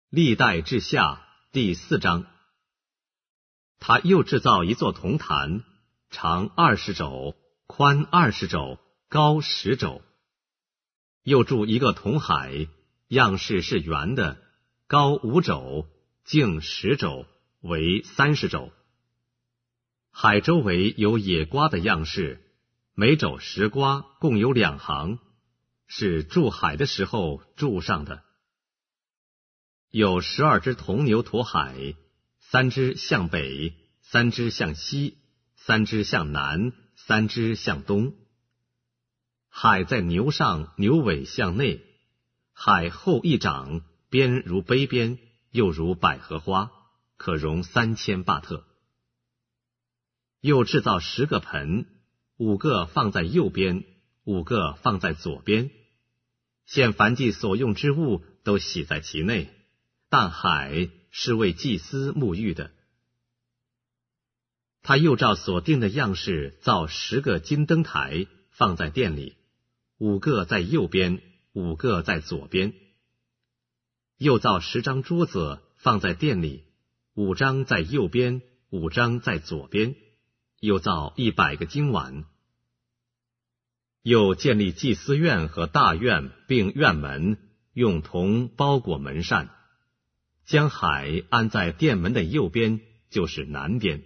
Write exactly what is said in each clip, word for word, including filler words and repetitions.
历代志下第四章。他又制造一座铜坛，长二十肘，宽二十肘，高十肘。又铸一个铜海，样式是圆的，高五肘，径十肘，为三十肘。海周围有野瓜的样式，每肘十瓜，共有两行，是筑海的时候筑上的。有十二只铜牛驮海，三只向北，三只向西，三只向南，三只向东。海在牛上，牛尾向内，海厚一掌，边如杯边，又如百合花，可容三千巴特。又制造十个盆，五个放在右边，五个放在左边，现凡祭所用之物都洗在其内，但海是为祭司沐浴的。他又照所定的样式造十个金灯台，放在殿里，五个在右边，五个在左边。又造十张桌子放在殿里，五张在右边，五张在左边。又造一百个金碗。又建立祭司院和大院，并院门，用铜包裹门扇，将海安在殿门的右边，就是南边。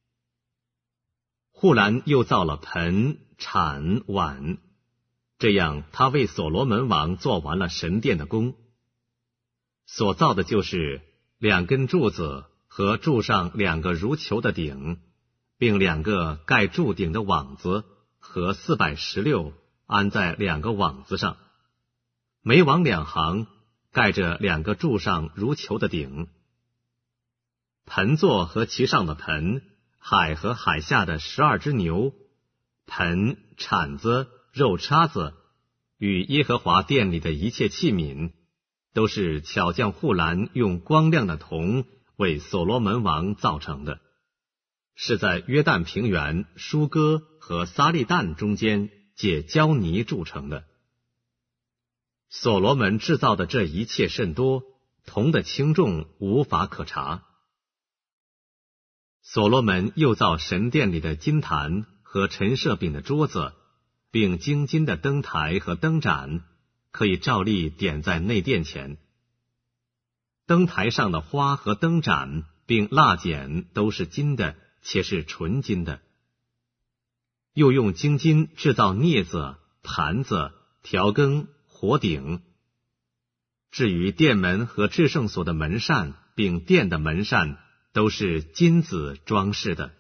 户兰又造了盆、铲、碗，这样他为所罗门王做完了神殿的工。所造的就是两根柱子和柱上两个如球的顶，并两个盖柱顶的网子和四百十六安在两个网子上，每网两行，盖着两个柱上如球的顶。盆座和其上的盆，海和海下的十二只牛，盆、铲子、肉叉子，与耶和华殿里的一切器皿，都是巧匠户兰用光亮的铜为所罗门王造成的，是在约旦平原、舒哥和撒利旦中间借胶泥铸成的。所罗门制造的这一切甚多，铜的轻重无法可查。所罗门又造神殿里的金坛和陈设饼的桌子，并精金的灯台和灯盏，可以照例点在内殿前。灯台上的花和灯盏并蜡剪都是金的，且是纯金的。又用精金制造镊子、盘子、调羹、火鼎。至于殿门和至圣所的门扇，并殿的门扇，都是金子装饰的。